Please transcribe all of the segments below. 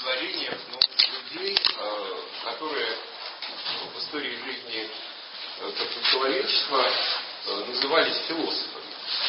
творениях людей, которые в истории жизни человечества назывались философами.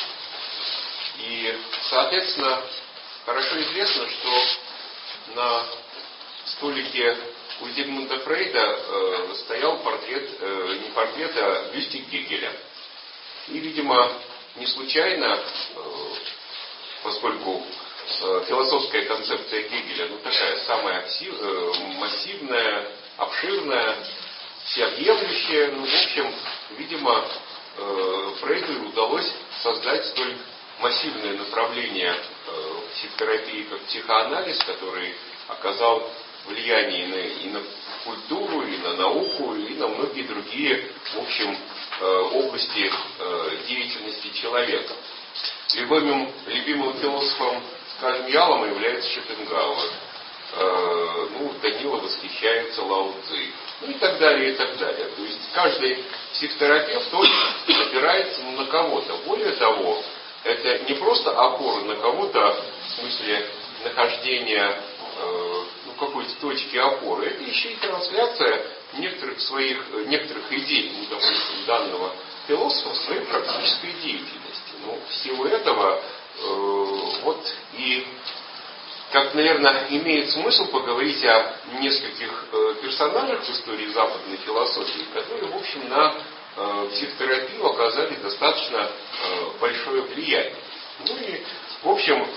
И, соответственно, хорошо известно, что на столике у Зигмунда Фрейда стоял портрет, не портрет, а бюстик Гегеля. И, видимо, не случайно, поскольку философская концепция Гегеля, такая самая массивная, обширная, всеобъемлющая, в общем, видимо, Фрейду удалось создать столь массивное направление в психотерапии, как психоанализ, который оказал влияние и на культуру, и на науку, и на многие другие, в общем, области деятельности человека. Любимым философом, скажем, Ялома является Шопенгауэр. Данила восхищается Лао Цзи. И так далее, и так далее. То есть каждый психотерапевт тоже опирается на кого-то. Более того, это не просто опора на кого-то, в смысле нахождения какой-то точки опоры, это еще и трансляция некоторых идей, допустим, данного философа в своей практической деятельности. В силу этого как, наверное, имеет смысл поговорить о нескольких персонажах в истории западной философии, которые, в общем, на психотерапию оказали достаточно большое влияние. В общем,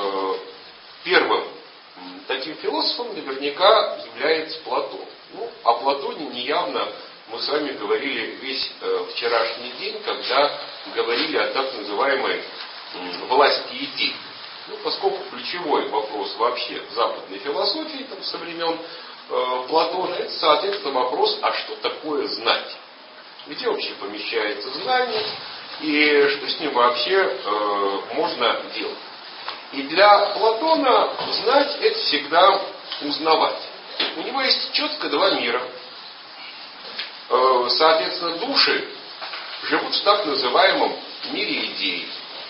первым таким философом наверняка является Платон. О Платоне неявно мы с вами говорили весь вчерашний день, когда говорили о так называемой власти идей. Поскольку ключевой вопрос вообще западной философии со времен Платона, это, соответственно, вопрос, а что такое знать? Где вообще помещается знание и что с ним вообще можно делать? И для Платона знать – это всегда узнавать. У него есть четко два мира. Соответственно, души живут в так называемом мире идей.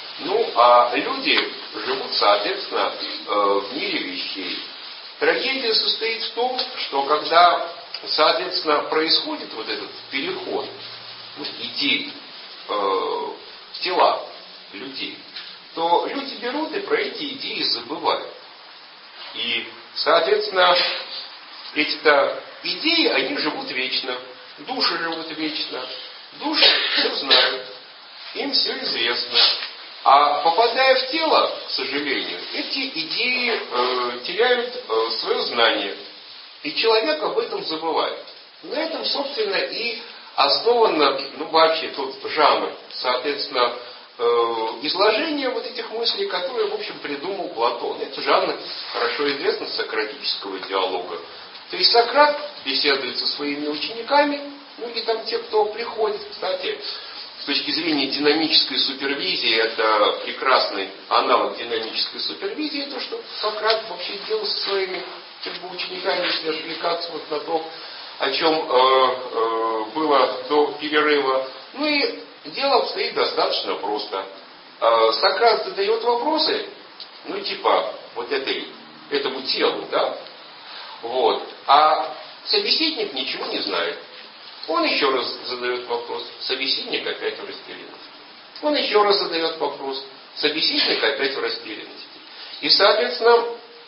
А люди живут, соответственно, в мире вещей. Трагедия состоит в том, что когда, соответственно, происходит этот переход идей в тела людей, то люди берут и про эти идеи забывают. И, соответственно, эти-то идеи, они живут вечно. Души живут вечно. Души все знают. Им все известно. А попадая в тело, к сожалению, эти идеи теряют свое знание. И человек об этом забывает. На этом, собственно, и основан вообще тот жанр, соответственно, изложения этих мыслей, которые, в общем, придумал Платон. Это жанр хорошо известный сократического диалога. То есть Сократ беседует со своими учениками, и там те, кто приходит, кстати, с точки зрения динамической супервизии, это прекрасный аналог динамической супервизии, то, что Сократ вообще делал со своими учениками, если отвлекаться на то, о чем было до перерыва. И дело обстоит достаточно просто. Сократ задает вопросы, этому телу, да? А собеседник ничего не знает. Он еще раз задает вопрос, собеседник опять в растерянности. Он еще раз задает вопрос, собеседник опять в растерянности. И, соответственно,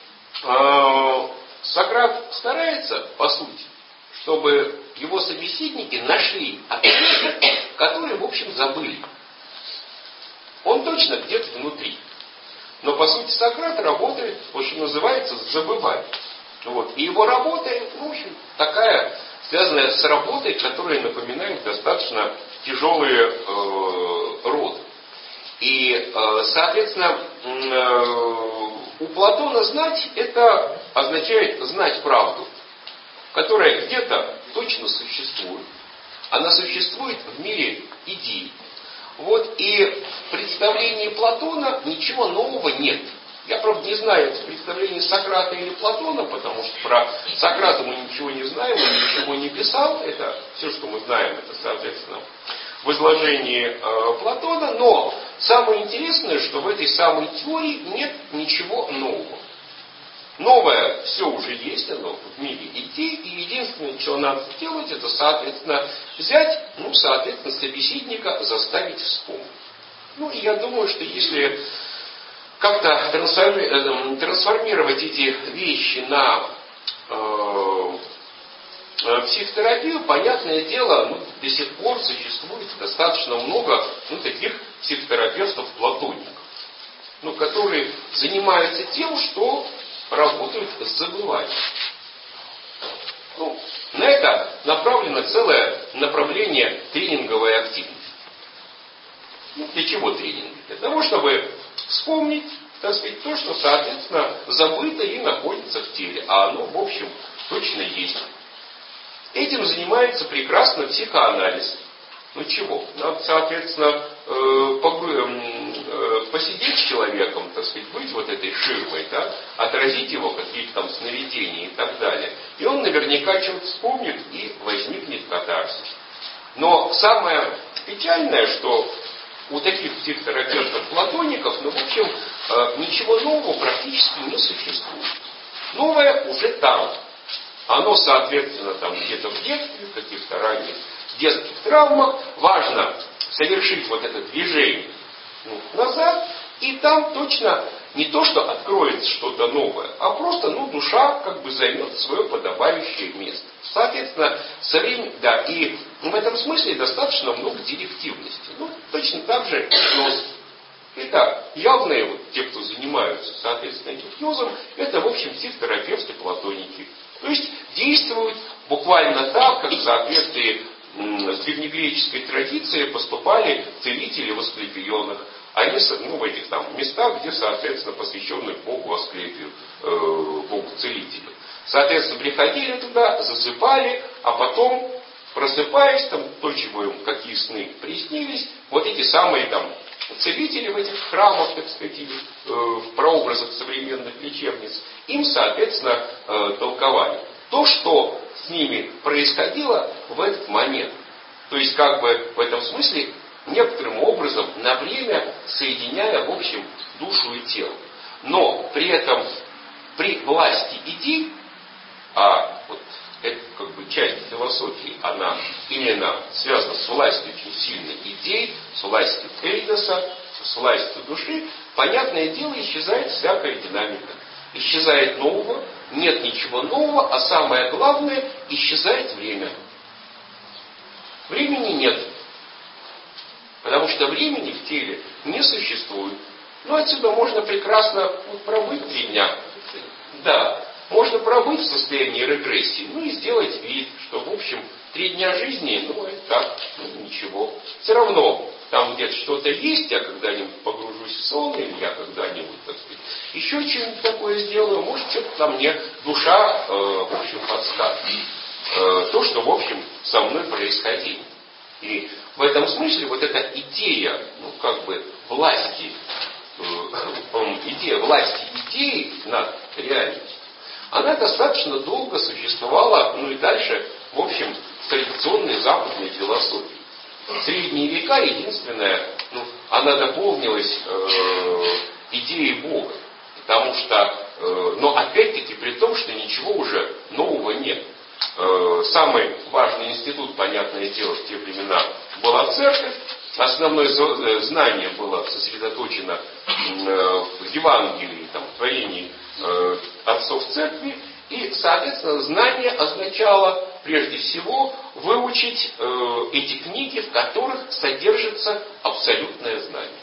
Сократ старается, по сути, чтобы его собеседники нашли ответы, которые, в общем, забыли. Он точно где-то внутри. Но, по сути, Сократ работает, что называется, забывать. И его работа, в общем, такая, связанная с работой, которая напоминает достаточно тяжелые роды. И, соответственно, у Платона знать, это означает знать правду, которая где-то точно существует. Она существует в мире идей. И в представлении Платона ничего нового нет. Я, правда, не знаю, это представление Сократа или Платона, потому что про Сократа мы ничего не знаем, он ничего не писал. Это все, что мы знаем, это, соответственно, в изложении Платона. Но самое интересное, что в этой самой теории нет ничего нового. Новое все уже есть, оно в мире идей, и единственное, что надо сделать, это, соответственно, взять, соответственно, собеседника заставить вспомнить. И я думаю, что если как-то трансформировать эти вещи на психотерапию, понятное дело, до сих пор существует достаточно много таких психотерапевтов-платоников, которые занимаются тем, что работают с забыванием. На это направлено целое направление тренинговой активности. Для чего тренинг? Для того, чтобы вспомнить, так сказать, то, что, соответственно, забыто и находится в теле, а оно, в общем, точно есть. Этим занимается прекрасно психоанализ. Чего? Надо, соответственно, посидеть с человеком, так сказать, быть вот этой ширмой, да, отразить его какие-то там сновидения и так далее. И он наверняка что-то вспомнит и возникнет катарсис. Но самое печальное, что у таких психотерапевтов-платоников, в общем, ничего нового практически не существует. Новое уже там. Оно, соответственно, там где-то в детстве, в каких-то ранних детских травмах. Важно совершить вот это движение назад, и там точно не то, что откроется что-то новое, а просто, душа как бы займет свое подобающее место. Соответственно, со временем, да, и в этом смысле достаточно много директивности. Точно так же гипноз. Итак, явные те, кто занимаются, соответственно, гипнозом, это, в общем, психотерапевты-платоники. То есть действуют буквально так, как в соответствии с древнегреческой традицией поступали целители в Асклепионах. Они в этих там местах, где, соответственно, посвященных Богу Асклепию, Богу-целителю. Соответственно, приходили туда, засыпали, а потом, просыпаясь, то, чего им, какие сны приснились, вот эти самые целители в этих храмах, так сказать, в прообразах современных лечебниц, им, соответственно, толковали то, что с ними происходило в этот момент. То есть, как бы в этом смысле, некоторым образом на время соединяя, в общем, душу и тело. Но при этом, при власти идей, а вот эта как бы часть философии, она именно связана с властью очень сильной идей, с властью эйдоса, с властью души, понятное дело, исчезает всякая динамика. Исчезает нового, нет ничего нового, а самое главное, исчезает время. Времени нет. Потому что времени в теле не существует. Отсюда можно прекрасно пробыть 3 дня. Да, можно пробыть в состоянии регрессии, и сделать вид, что, в общем, 3 дня жизни, это так, ничего. Все равно там где-то что-то есть, я когда-нибудь погружусь в сон, или я когда-нибудь, так сказать, еще что-нибудь такое сделаю, может, что-то там мне душа, в общем, подскажет. То, что, в общем, со мной происходило. И в этом смысле вот эта идея, власти, идея власти идеи над реальностью, она достаточно долго существовала, и дальше, в общем, в традиционной западной философии. В средние века единственное, она дополнилась идеей Бога. Потому что, но опять-таки при том, что ничего уже нового нет. Самый важный институт, понятное дело, в те времена была церковь. Основное знание было сосредоточено в Евангелии, в творении отцов церкви. И, соответственно, знание означало, прежде всего, выучить эти книги, в которых содержится абсолютное знание.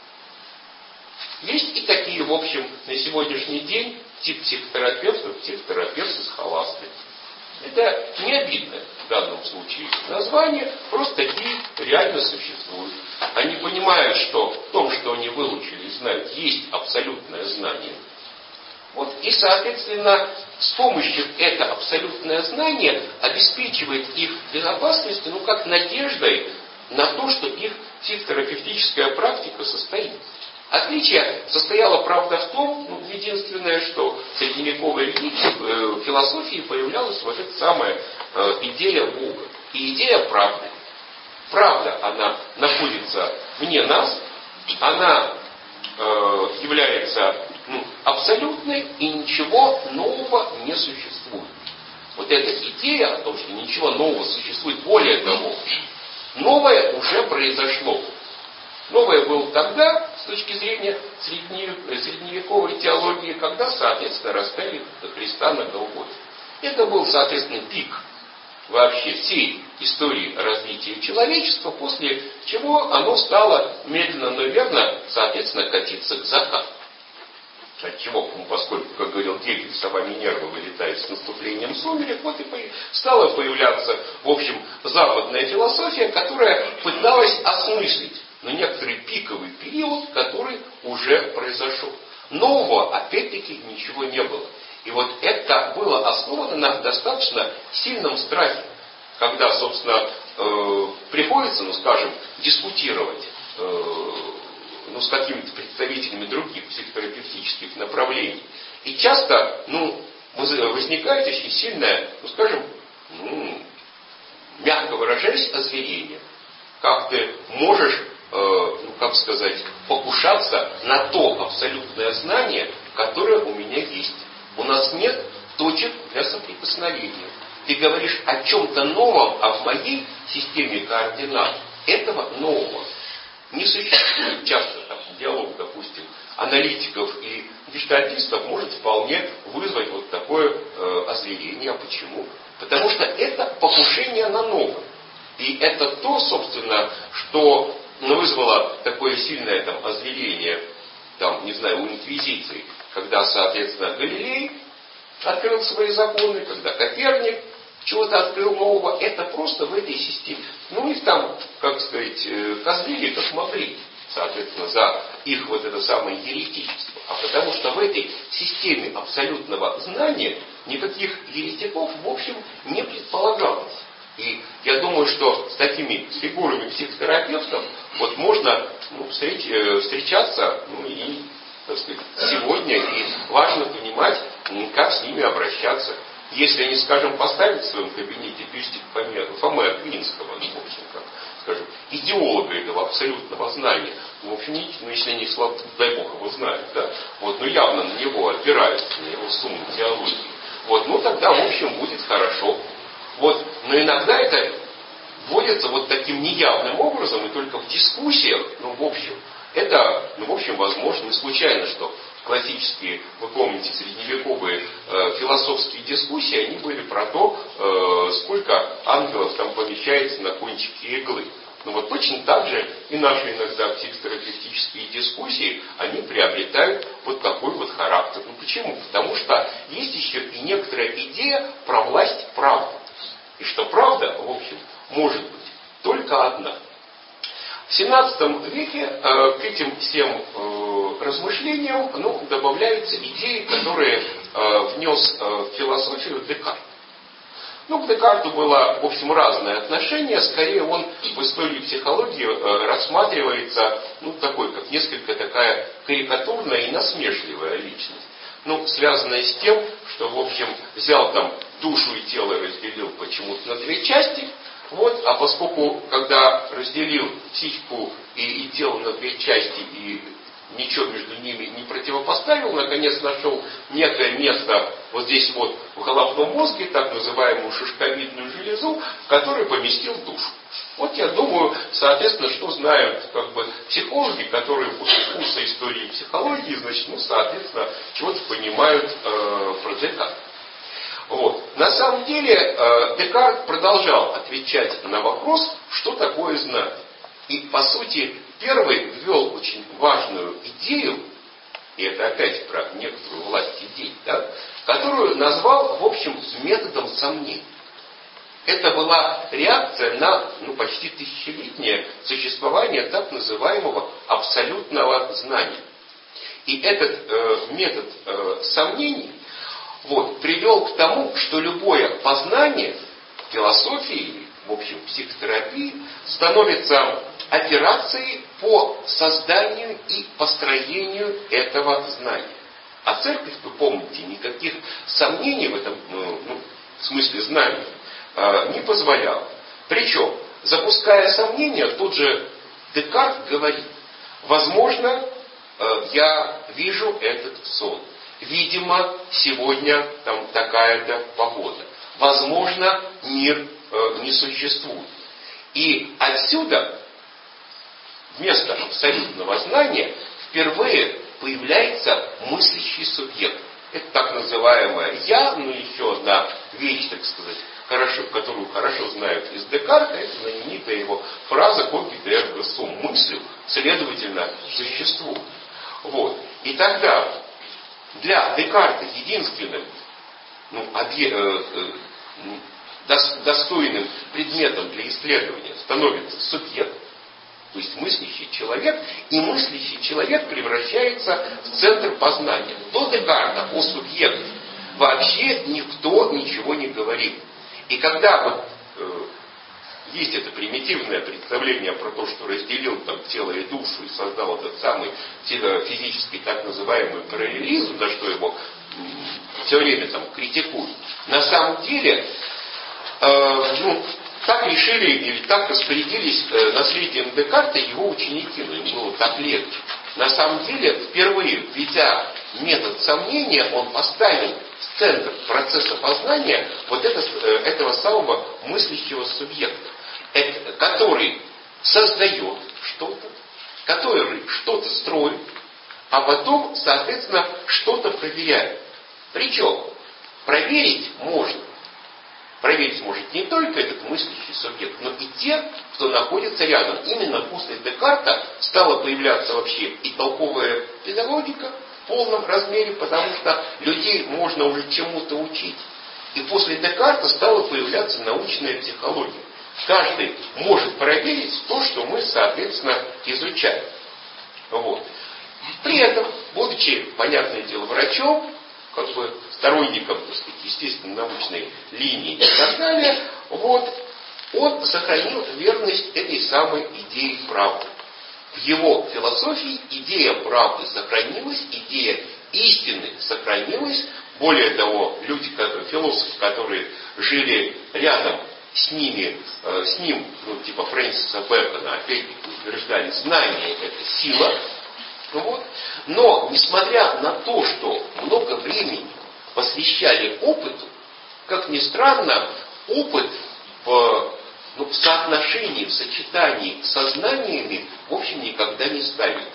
Есть и такие, в общем, на сегодняшний день тип психотерапевтов, психотерапевты-схоласты. Это не обидно в данном случае название, просто такие реально существуют. Они понимают, что в том, что они выучили и знают, есть абсолютное знание. И, соответственно, с помощью это абсолютное знание обеспечивает их безопасность, как надеждой на то, что их психотерапевтическая практика состоится. Отличие состояло, правда, в том, единственное, что в средневековой религии, философии появлялась вот эта самая идея Бога и идея правды. Правда, она находится вне нас, она является абсолютны и ничего нового не существует. Вот эта идея о том, что ничего нового существует, более того, новое уже произошло. Новое было тогда, с точки зрения средневековой теологии, когда, соответственно, распяли Христа на Голгофе. Это был, соответственно, пик вообще всей истории развития человечества, после чего оно стало медленно, но верно, соответственно, катиться к закату. Отчего? Поскольку, как говорил Гегель, сова Минерва вылетает с наступлением сумерек, вот и стала появляться, в общем, западная философия, которая пыталась осмыслить некоторый пиковый период, который уже произошел. Нового, опять-таки, ничего не было. И вот это было основано на достаточно сильном страхе, когда, собственно, приходится, скажем, дискутировать с какими-то представителями других психотерапевтических направлений. И часто, возникает очень сильное, мягко выражаясь, озверение. Как ты можешь, покушаться на то абсолютное знание, которое у меня есть. У нас нет точек для соприкосновения. Ты говоришь о чем-то новом, а в моей системе координат этого нового не существует. Часто диалог, допустим, аналитиков и гештальтистов может вполне вызвать вот такое озверение. А почему? Потому что это покушение на новое. И это то, собственно, что вызвало такое сильное озверение, у инквизиции, когда, соответственно, Галилей открыл свои законы, когда Коперник чего-то открыл нового, это просто в этой системе. Их козлили как могли, соответственно, за их вот это самое еретичество. А потому что в этой системе абсолютного знания никаких еретиков, в общем, не предполагалось. И я думаю, что с такими фигурами психотерапевтов можно встречаться и, сегодня, и важно понимать, как с ними обращаться. Если они, скажем, поставят в своем кабинете бюстик Фомы Аквинского, идеолога этого абсолютного знания, если они, дай Бог, его знают, явно на него опираются, на его сумму теологии, тогда, в общем, будет хорошо. Но иногда это вводится таким неявным образом, и только в дискуссиях, это, возможно, не случайно, что классические, вы помните, средневековые философские дискуссии, они были про то, сколько ангелов там помещается на кончике иглы. Точно так же и наши иногда психотерапевтические дискуссии, они приобретают такой характер. Почему? Потому что есть еще и некоторая идея про власть правды. И что правда, в общем, может быть только одна. В XVII веке к этим всем размышлениям добавляются идеи, которые внес в философию Декарт. К Декарту было, в общем, разное отношение. Скорее, он в истории психологии рассматривается, как несколько такая карикатурная и насмешливая личность. Связанная с тем, что, в общем, взял душу и тело и разделил почему-то на две части. А поскольку, когда разделил психику и тело на две части и ничего между ними не противопоставил, наконец нашел некое место здесь в головном мозге, так называемую шишковидную железу, в которой поместил душу. Я думаю, соответственно, что знают психологи, которые после курса истории психологии, соответственно, чего-то понимают про Декарта. На самом деле Декарт продолжал отвечать на вопрос, что такое знать. И, по сути, первый ввел очень важную идею, и это опять про некоторую власть идей, которую назвал, в общем, методом сомнений. Это была реакция на почти тысячелетнее существование так называемого абсолютного знания. И этот метод сомнений привел к тому, что любое познание в философии, в общем, психотерапии, становится операцией по созданию и построению этого знания. А церковь, вы помните, никаких сомнений в этом смысле знания не позволяла. Причем, запуская сомнения, тут же Декарт говорит: возможно, я вижу этот сон. видимо, сегодня там такая-то погода. Возможно, мир не существует. И отсюда вместо абсолютного знания впервые появляется мыслящий субъект. Это так называемое «я», ну еще одна вещь, так сказать, которую хорошо знают из Декарта, это знаменитая его фраза «Когито эрго сум» – мыслью, следовательно, существует. Вот. И тогда для Декарта единственным достойным предметом для исследования становится субъект, то есть мыслящий человек, и мыслящий человек превращается в центр познания. До Декарта о субъекте вообще никто ничего не говорил. И когда вот есть это примитивное представление про то, что разделил там тело и душу и создал этот самый физический так называемый параллелизм, за что его все время там критикуют, на самом деле так решили или так распорядились наследием Декарта его ученики, но им было так легче. На самом деле, впервые введя метод сомнения, он поставил в центр процесса познания вот этого самого мыслящего субъекта, который создает что-то, который что-то строит, а потом, соответственно, что-то проверяет. Причем проверить может не только этот мыслящий субъект, но и те, кто находится рядом. Именно после Декарта стала появляться вообще и толковая педагогика в полном размере, потому что людей можно уже чему-то учить. И после Декарта стала появляться научная психология. Каждый может проверить то, что мы, соответственно, изучаем. Вот. При этом, будучи, понятное дело, врачом, как бы сторонником, так сказать, естественно-научной линии и так далее, вот, он сохранил верность этой самой идее правды. В его философии идея правды сохранилась, идея истины сохранилась. Более того, философы, которые жили рядом с ним, типа Фрэнсиса Бэкона, опять-таки утверждали, знание – это сила. Вот. Но, несмотря на то, что много времени посвящали опыту, как ни странно, опыт в соотношении, в сочетании со знаниями, в общем, никогда не ставили.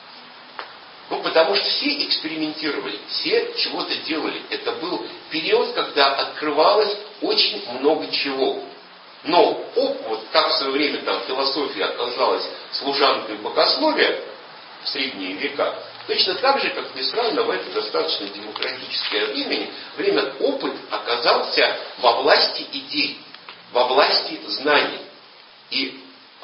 Потому что все экспериментировали, все чего-то делали. Это был период, когда открывалось очень много чего. Но вот как в свое время там философия оказалась служанкой богословия в средние века, точно так же, как ни странно, в это достаточно демократическое время опыт оказался во власти идей, во власти знаний. И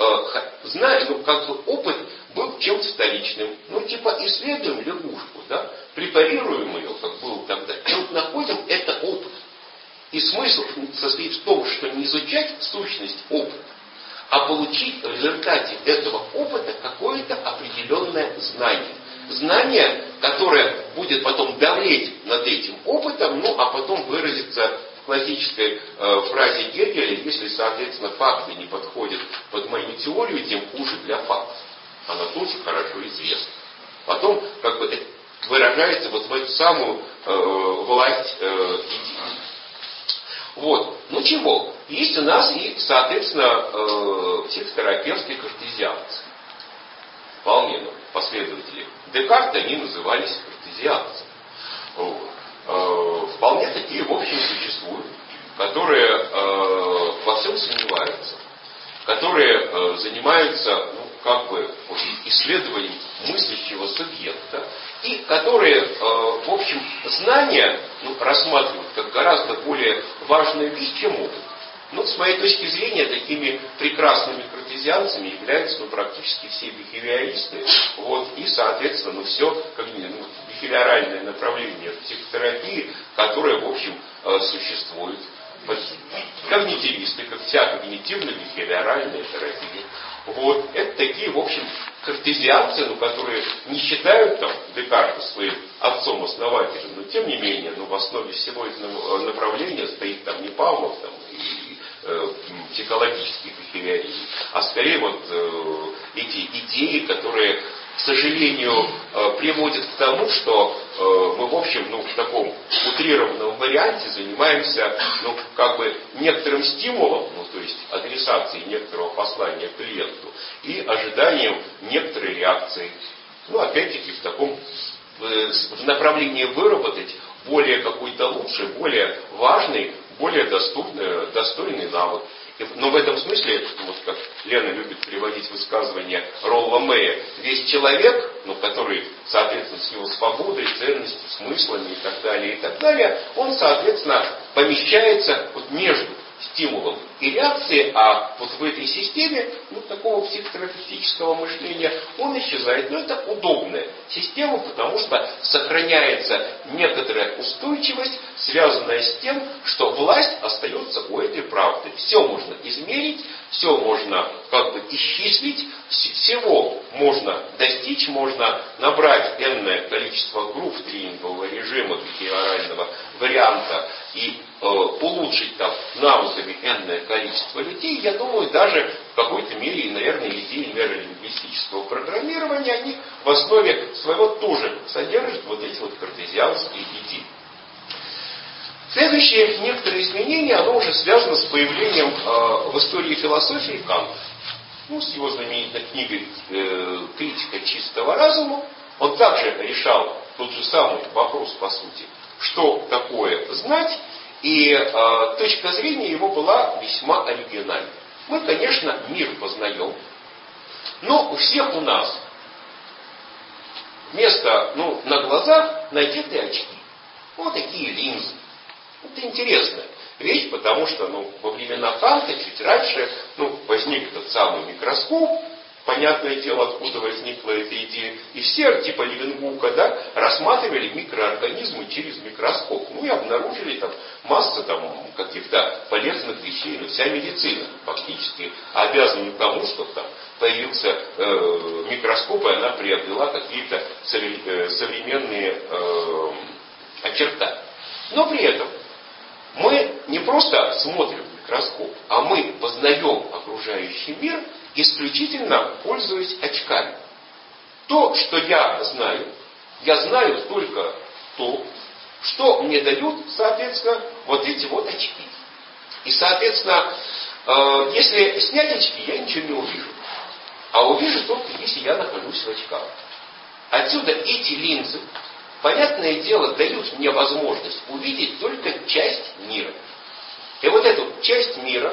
опыт был чем-то вторичным. Исследуем лягушку, да, препарируем ее, как было тогда, и вот находим это опыт. И смысл состоит в том, что не изучать сущность опыта, а получить в результате этого опыта какое-то определенное знание. Знание, которое будет потом давлеть над этим опытом, а потом выразится в классической фразе Гегеля: если, соответственно, факты не подходят под мою теорию, тем хуже для фактов. Она тоже хорошо известна. Потом выражается вот в эту самую власть идеи. Вот. Чего? Есть у нас и, соответственно, психотерапевтские картезианцы. Вполне последователи Декарта, они назывались картезианцами. Вот. Вполне такие, в общем, существуют, которые во всем сомневаются, которые занимаются исследованием мыслящего субъекта, и которые, в общем, знания рассматривают как гораздо более важную вещь, чем опыт. С моей точки зрения, такими прекрасными картезианцами являются практически все бихевиористы. Вот, и, соответственно, все бихевиоральное направление психотерапии, которое, в общем, существует. Когнитивисты, как вся когнитивно-бихевиоральная терапия. Вот, это такие, в общем, картезианцы, которые не считают Декарта своим отцом-основателем, но тем не менее, в основе всего этого направления стоит не Павлов и психологический бихевиоризм, а скорее эти идеи, которые, к сожалению, приводят к тому, что мы в общем, в таком утрированном варианте занимаемся, некоторым стимулом, то есть адресацией некоторого послания клиенту и ожиданием некоторой реакции. Опять-таки в направлении выработать более какой-то лучший, более важный, более достойный навык. Но в этом смысле, как Лена любит приводить высказывание Ролла Мэя, весь человек, который, соответственно, с его свободой, ценностью, смыслами и так далее, он, соответственно, помещается между стимулом и реакцией, а в этой системе такого психотерапевтического мышления он исчезает. Но это удобная система, потому что сохраняется некоторая устойчивость, связанная с тем, что власть остается у этой правды. Все можно измерить, все можно исчислить, всего можно достичь, можно набрать энное количество групп тренингового режима, бихевиорального варианта и улучшить навыками энное количество людей. Я думаю, даже в какой-то мере, наверное, идеи нейролингвистического программирования, они в основе своего тоже содержат эти картезианские идеи. Следующее некоторое изменение, оно уже связано с появлением в истории философии Канта. С его знаменитой книгой «Критика чистого разума». Он также решал тот же самый вопрос, по сути, что такое знать, и точка зрения его была весьма оригинальной. Мы, конечно, мир познаем, но у всех у нас вместо на глазах надеты очки. Такие линзы. Это интересная вещь, потому что во времена Канта, чуть раньше, возник этот самый микроскоп, понятное дело, откуда возникла эта идея, и все, типа Левенгука, рассматривали микроорганизмы через микроскоп. И обнаружили массу каких-то полезных вещей. Вся медицина фактически обязана тому, что появился микроскоп, и она приобрела какие-то современные очертания. Но при этом мы не просто смотрим в микроскоп, а мы познаем окружающий мир, исключительно пользуясь очками. То, что я знаю только то, что мне дают, соответственно, эти очки. И, соответственно, если снять очки, я ничего не увижу. А увижу только, если я нахожусь в очках. Отсюда эти линзы, понятное дело, дают мне возможность увидеть только часть мира. И эту часть мира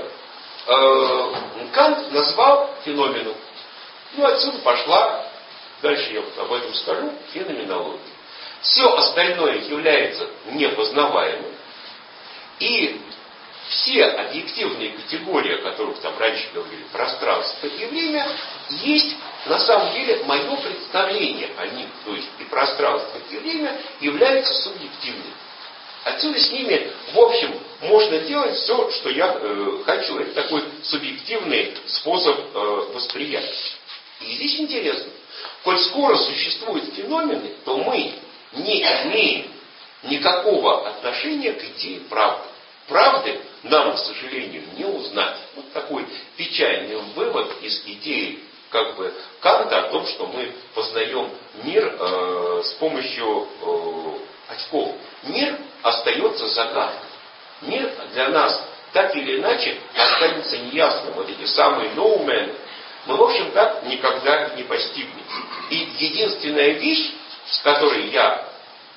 Кант назвал феноменом. Отсюда пошла, дальше я об этом скажу, феноменология. Все остальное является непознаваемым. И все объективные категории, о которых раньше говорили, пространство и время, есть на самом деле мое представление о них. То есть и пространство, и время являются субъективными. Отсюда с ними, в общем, можно делать все, что я хочу. Это такой субъективный способ восприятия. И здесь интересно. Коль скоро существуют феномены, то мы не имеем никакого отношения к идее правды. Правды нам, к сожалению, не узнать. Такой печальный вывод из идеи Канта о том, что мы познаем мир с помощью очков. Мир остается загадкой. Мир для нас так или иначе останется неясным. Эти самые ноумены мы, в общем, так никогда не постигнем. И единственная вещь, к которой я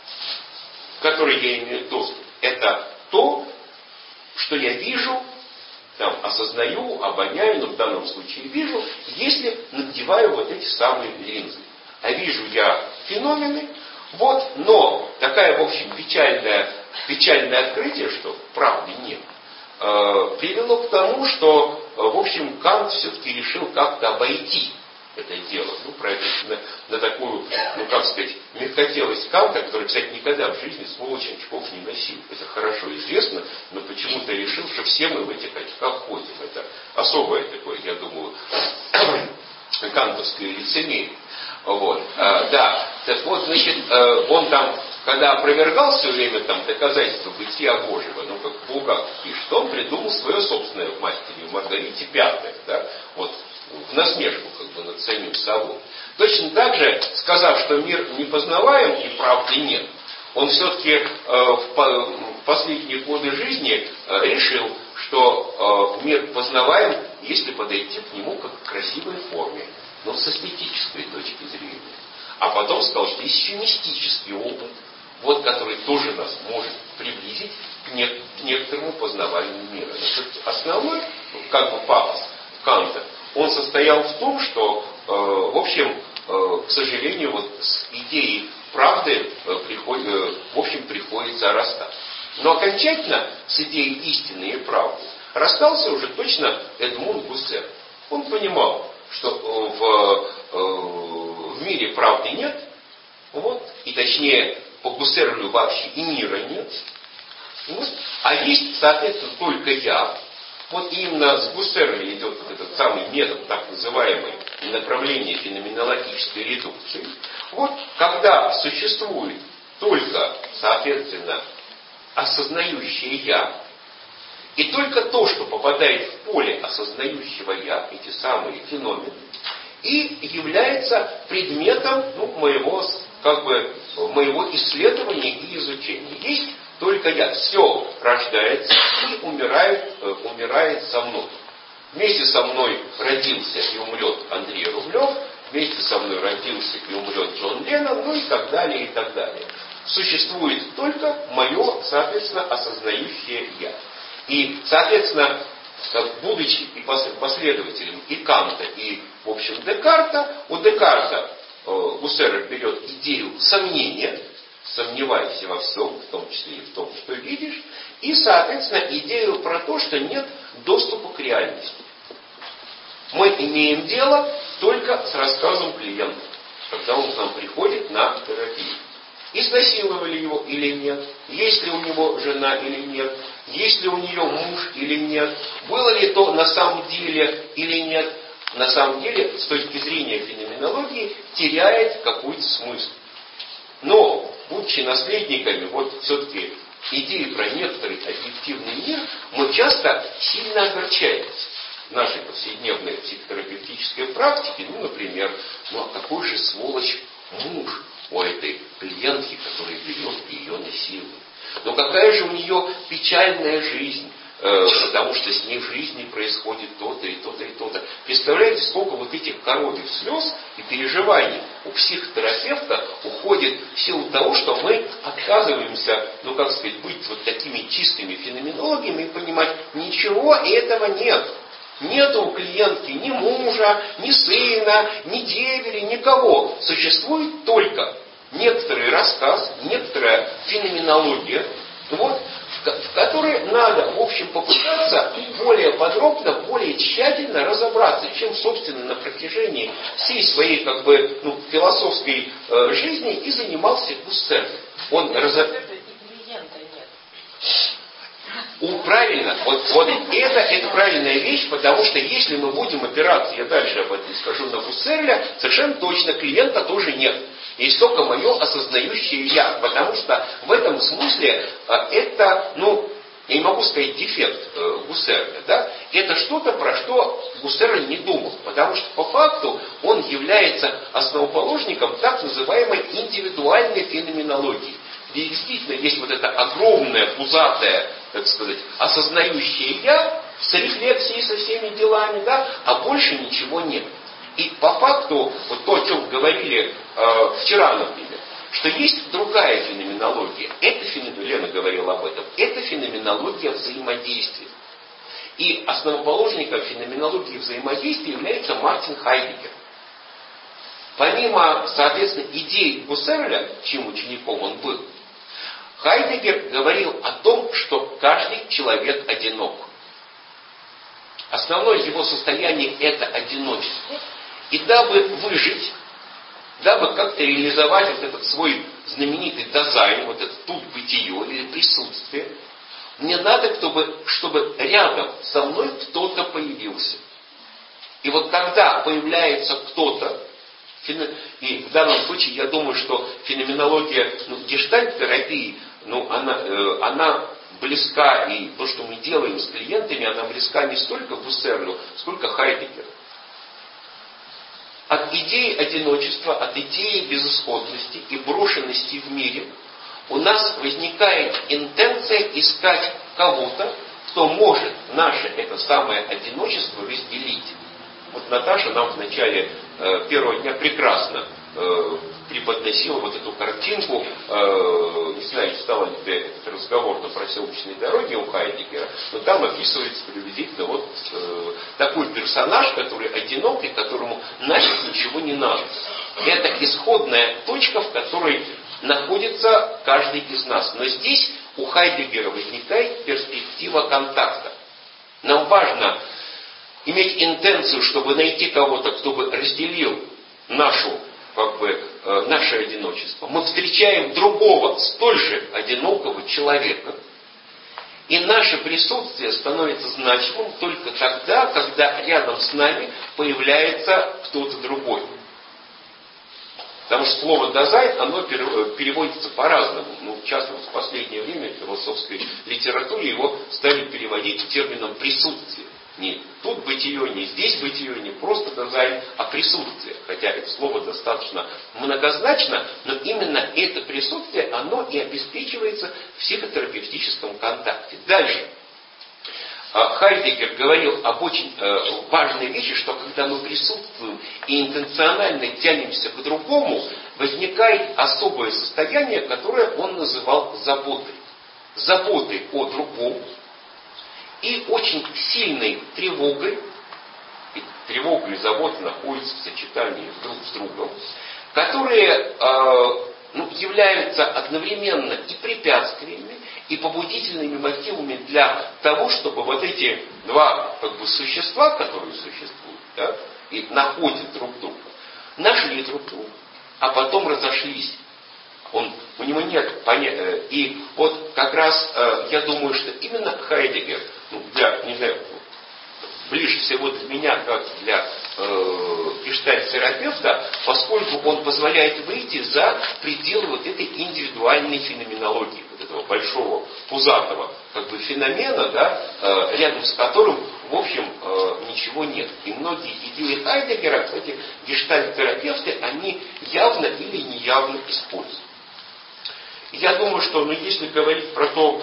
имею доступ, это то, что я вижу, осознаю, обоняю, но в данном случае вижу, если надеваю эти самые линзы. А вижу я феномены, но такая, в общем, печальное открытие, что правды нет, привело к тому, что, в общем, Кант все-таки решил как-то обойти это дело. Про это, на такую, мягкотелость Канта, который, кстати, никогда в жизни сволочь очков не носил. Это хорошо известно, но почему-то решил, что все мы в этих очках ходим. Это особое такое, я думаю, кантовское лицемерие. Он когда опровергал все время доказательства бытия Божьего, как Булгаков пишет, он придумал свое собственное в «Мастере и Маргарите» пятое, в насмешку над самим собой. Точно так же, сказав, что мир непознаваем и правды нет, Он все-таки в последние годы жизни решил, что мир познаваем, если подойти к нему как к красивой форме, но с эстетической точки зрения. А потом сказал, что есть еще мистический опыт, вот, который тоже нас может приблизить к некоторому познаванию мира. Основной, как бы, пафос Канта, он состоял в том, что, в общем, к сожалению, вот с идеей правды в общем, приходится расстаться. Но окончательно с идеей истины и правды расстался уже точно Эдмунд Гуссерль. Он понимал, что в мире правды нет, вот, и точнее по Гуссерлю вообще и мира нет, вот, а есть, соответственно, только я. Вот именно с Гуссерля идет вот этот самый метод, так называемый, направление феноменологической редукции. Вот, когда существует только, соответственно, осознающее «я», и только то, что попадает в поле осознающего «я», эти самые феномены, и является предметом моего исследования и изучения. Есть только я. Все рождается и умирает со мной. Вместе со мной родился и умрет Андрей Рублев, вместе со мной родился и умрет Джон Леннон, ну и так далее, и так далее. Существует только мое, соответственно, осознающее я. И, соответственно, будучи и последователем и Канта, и, в общем, Декарта, у Декарта Гуссерль берет идею сомнения, сомневайся во всем, в том числе и в том, что видишь, и, соответственно, идею про то, что нет доступа к реальности. Мы имеем дело только с рассказом клиента, когда он к нам приходит на терапию. Изнасиловали его или нет, есть ли у него жена или нет, есть ли у нее муж или нет, было ли то на самом деле или нет, на самом деле, с точки зрения феноменологии, теряет какой-то смысл. Но, будучи наследниками, вот все-таки идеи про некоторый объективный мир, мы часто сильно огорчаемся в нашей повседневной психотерапевтической практике. Ну, например, а какой же сволочь муж у этой клиентки, который берет и ее насилует. Но какая же у нее печальная жизнь, потому что с ней в жизни происходит то-то и то-то и то-то. Представляете, сколько вот этих коровьих слез и переживаний у психотерапевта уходит в силу того, что мы отказываемся, быть вот такими чистыми феноменологами и понимать, ничего этого нет. Нету у клиентки ни мужа, ни сына, ни девери, никого. Существует только некоторый рассказ, некоторая феноменология, вот, в которой надо, в общем, попытаться более подробно, более тщательно разобраться, чем, собственно, на протяжении всей своей, философской жизни и занимался Гуссерль. Правильно, вот это правильная вещь, потому что если мы будем опираться, я дальше об этом скажу, на Гуссерля, совершенно точно клиента тоже нет. Есть только мое осознающее я, потому что в этом смысле это, я не могу сказать дефект Гуссерля, да? Это что-то, про что Гуссерль не думал, потому что по факту он является основоположником так называемой индивидуальной феноменологии, где действительно есть вот это огромное, пузатое, так сказать, осознающее я с рефлексией, со всеми делами, да, а больше ничего нет. И по факту, вот то, о чем говорили вчера, например, что есть другая феноменология. Лена говорила об этом. Это феноменология взаимодействия. И основоположником феноменологии взаимодействия является Мартин Хайдеггер. Помимо, соответственно, идей Гуссерля, чьим учеником он был, Хайдеггер говорил о том, что каждый человек одинок. Основное его состояние – это одиночество. И дабы выжить, дабы как-то реализовать вот этот свой знаменитый дазайн, вот это тут бытие или присутствие, мне надо, чтобы рядом со мной кто-то появился. И вот когда появляется кто-то, и в данном случае я думаю, что феноменология гештальт-терапии, она близка, и то, что мы делаем с клиентами, она близка не столько Гуссерлю, сколько Хайдеггеру. От идеи одиночества, от идеи безысходности и брошенности в мире у нас возникает интенция искать кого-то, кто может наше это самое одиночество разделить. Вот Наташа нам в начале первого дня прекрасно преподносила вот эту картинку, не знаю, читала ли ты этот разговор на проселочной дороге у Хайдеггера, но там описывается приблизительно вот такой персонаж, который одинокий, которому нафиг ничего не надо. Это исходная точка, в которой находится каждый из нас. Но здесь у Хайдеггера возникает перспектива контакта. Нам важно иметь интенцию, чтобы найти кого-то, кто бы разделил наше одиночество. Мы встречаем другого, столь же одинокого человека, и наше присутствие становится значимым только тогда, когда рядом с нами появляется кто-то другой. Потому что слово «дазайн», оно переводится по-разному. В частности, в последнее время в философской литературе его стали переводить термином «присутствие». Не тут бытие, не здесь бытие, не просто дазайн, а присутствие. Хотя это слово достаточно многозначно, но именно это присутствие, оно и обеспечивается в психотерапевтическом контакте. Дальше. Хайдеггер говорил об очень важной вещи, что когда мы присутствуем и интенционально тянемся к другому, возникает особое состояние, которое он называл заботой. Заботой о другом и очень сильной тревогой. И тревога и забота находятся в сочетании друг с другом, которые являются одновременно и препятствиями, и побудительными мотивами для того, чтобы вот эти два существа, которые существуют, да, и находят друг друга, нашли друг друга, а потом разошлись. У него нет понятия. И вот как раз я думаю, что именно Хайдеггер, ближе всего для меня, как для гештальт-терапевта, поскольку он позволяет выйти за пределы вот этой индивидуальной феноменологии, вот этого большого пузатого феномена, да, рядом с которым, в общем, ничего нет. И многие идеи Хайдеггера, кстати, гештальт-терапевты, они явно или неявно используют. Я думаю, что, если говорить про то,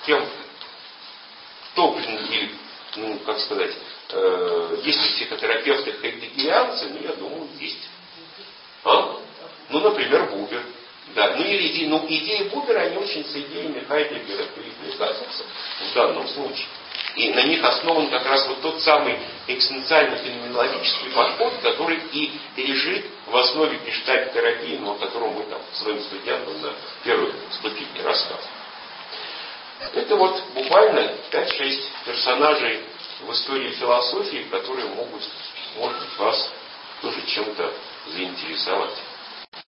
есть ли психотерапевты хайдеггерианцы, я думаю, есть. Например, Бубер. Да. Идеи Бубера, они очень с идеями Хайдеггера перекликаются в данном случае. И на них основан как раз вот тот самый экзистенциально-феноменологический подход, который и лежит в основе гештальт-терапии, о котором мы своим студентам на первой ступени рассказываем. Это вот буквально 5-6 персонажей в истории философии, которые может быть, вас тоже чем-то заинтересовать.